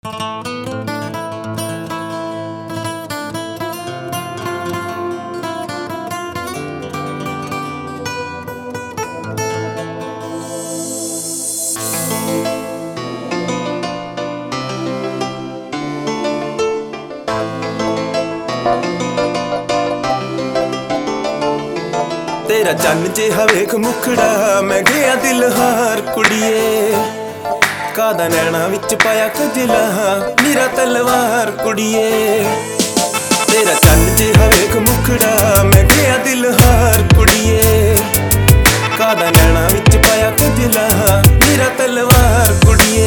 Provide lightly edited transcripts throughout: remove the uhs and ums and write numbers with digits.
तेरा चन्न जिहा वेख मुखड़ा मैं गया दिल हार कुड़िए कादा नैना विच पाया कजला मेरा तलवार कुड़िए तेरा चन्न जिहा वेख मुखड़ा मैं गया दिल हार कुड़िए कादा नैना विच पाया कजला मेरा तलवार कुड़िए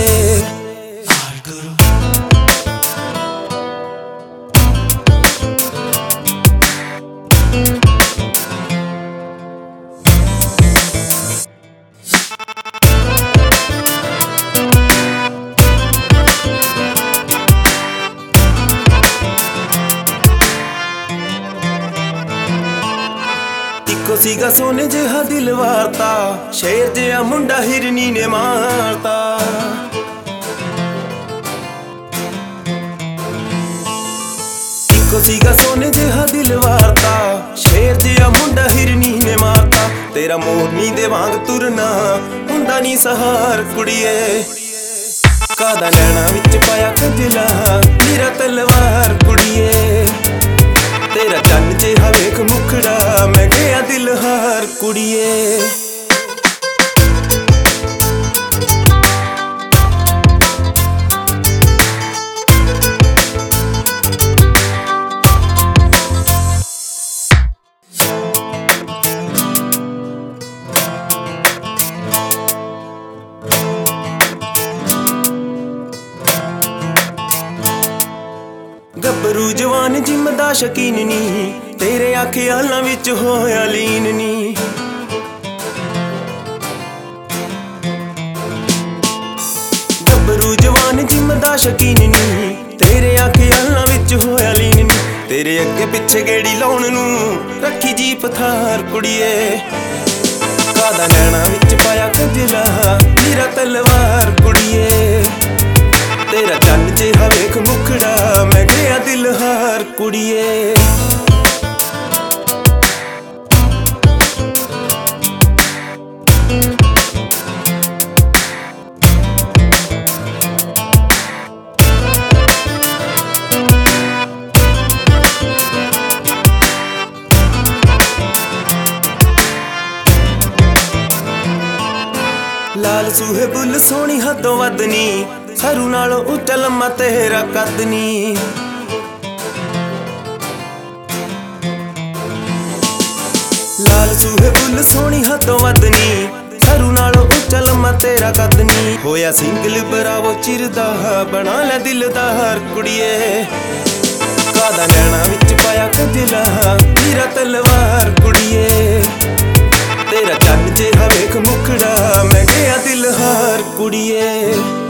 इको सीगा सोने जिहा दिल वारता शेर जिहा मुंडा हिरनी ने मारता इको सीगा सोने जिहा दिल वारता शेर जिहा मुंडा हिरनी ने मारता तेरा मोरनी दे वांग तुरना हुंदा नी सहार कुड़िए कादा नैना विच पाया कजला मेरा तलवार कुड़िए तेरा चन्न जिहा वेख मुखड़ा मैं गया दिल हार कुड़िए गब्बरू जवान जिमदा शकीन नी तेरे ख्यालां विच होया लीन नी गब्बरू जवान जिमदा शकीन नी तेरे ख्यालां विच होया लीन नी तेरे अगे पिछे गेड़ी लाउण नूं रखी जी पथार कुड़िए कादा नैना विच पाया कजला मेरा तलवार कुड़िए तेरा चन्न जिहा वेख मुखड़ा मैं गया दिल हार कुड़िए लाल सूहे बुल सोहनी हदों वध नी सरू नालों उच्चा लम्मा तेरा कद नी लाल सूहे बुल सोहनी हदों वध नी सरू नालों उच्चा लम्मा तेरा कद नी होया सिंगल बरावो चिरदा बना लै दिलदार कुड़िए कादा नैना विच पाया कजला मेरा तलवार कुड़िए तेरा चन्न जिहा वेख मुखड़ा मैं गया दिल हार कुड़िए।